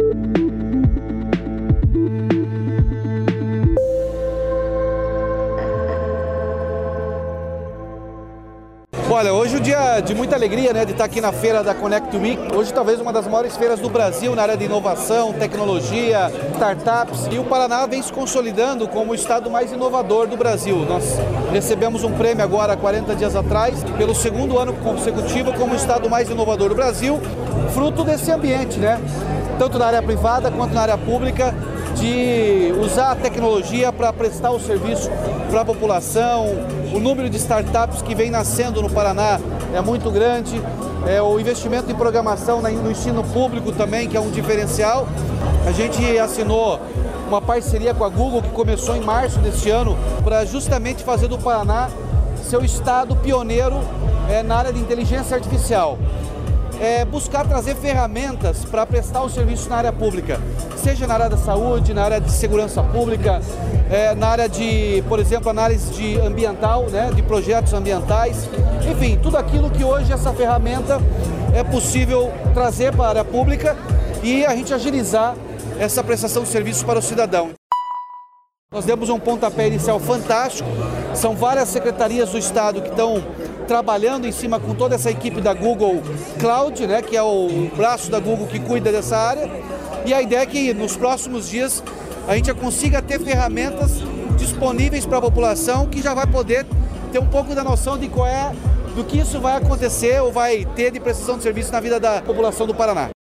Olha, hoje é um dia de muita alegria, né, de estar aqui na feira da Connect Week. Hoje talvez uma das maiores feiras do Brasil na área de inovação, tecnologia, startups. E o Paraná vem se consolidando como o estado mais inovador do Brasil. Nós recebemos um prêmio agora, 40 dias atrás, pelo segundo ano consecutivo como o estado mais inovador do Brasil, fruto desse ambiente, né? Tanto na área privada quanto na área pública, de usar a tecnologia para prestar o serviço para a população. O número de startups que vem nascendo no Paraná é muito grande. O investimento em programação no ensino público também, que é um diferencial. A gente assinou uma parceria com a Google, que começou em março deste ano, para justamente fazer do Paraná seu estado pioneiro na área de inteligência artificial. Buscar trazer ferramentas para prestar o serviço na área pública, seja na área da saúde, na área de segurança pública, na área de, por exemplo, análise ambiental, né, de projetos ambientais, enfim, tudo aquilo que hoje essa ferramenta é possível trazer para a área pública e a gente agilizar essa prestação de serviços para o cidadão. Nós demos um pontapé inicial fantástico, são várias secretarias do Estado que estão trabalhando em cima com toda essa equipe da Google Cloud, né, que é o braço da Google que cuida dessa área, e a ideia é que nos próximos dias a gente já consiga ter ferramentas disponíveis para a população que já vai poder ter um pouco da noção de do que isso vai acontecer ou vai ter de prestação de serviço na vida da população do Paraná.